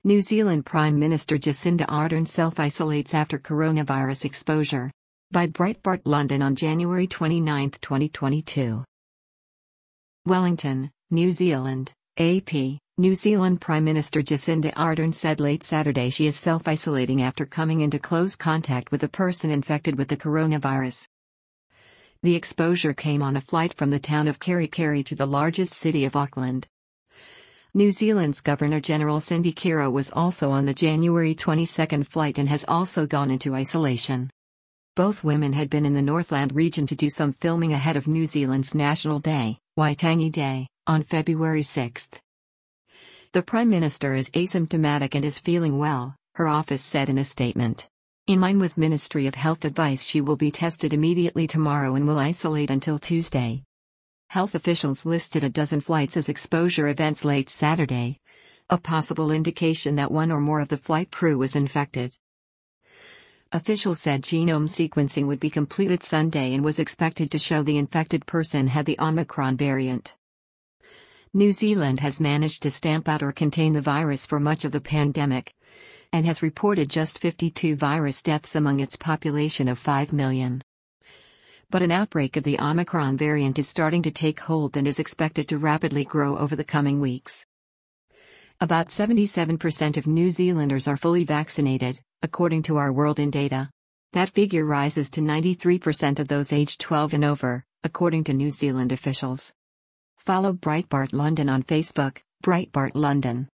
New Zealand Prime Minister Jacinda Ardern self-isolates after coronavirus exposure. By Breitbart London on January 29, 2022. Wellington, New Zealand, AP. New Zealand Prime Minister Jacinda Ardern said late Saturday she is self-isolating after coming into close contact with a person infected with the coronavirus. The exposure came on a flight from the town of Kerikeri to the largest city of Auckland. New Zealand's Governor-General Cindy Kiro was also on the January 22 flight and has also gone into isolation. Both women had been in the Northland region to do some filming ahead of New Zealand's National Day, Waitangi Day, on February 6. The Prime Minister is asymptomatic and is feeling well, her office said in a statement. In line with Ministry of Health advice, she will be tested immediately tomorrow and will isolate until Tuesday. Health officials listed a dozen flights as exposure events late Saturday, a possible indication that one or more of the flight crew was infected. Officials said genome sequencing would be completed Sunday and was expected to show the infected person had the Omicron variant. New Zealand has managed to stamp out or contain the virus for much of the pandemic, and has reported just 52 virus deaths among its population of 5 million. But an outbreak of the Omicron variant is starting to take hold and is expected to rapidly grow over the coming weeks. About 77% of New Zealanders are fully vaccinated, according to Our World in Data. That figure rises to 93% of those aged 12 and over, according to New Zealand officials. Follow Breitbart London on Facebook, Breitbart London.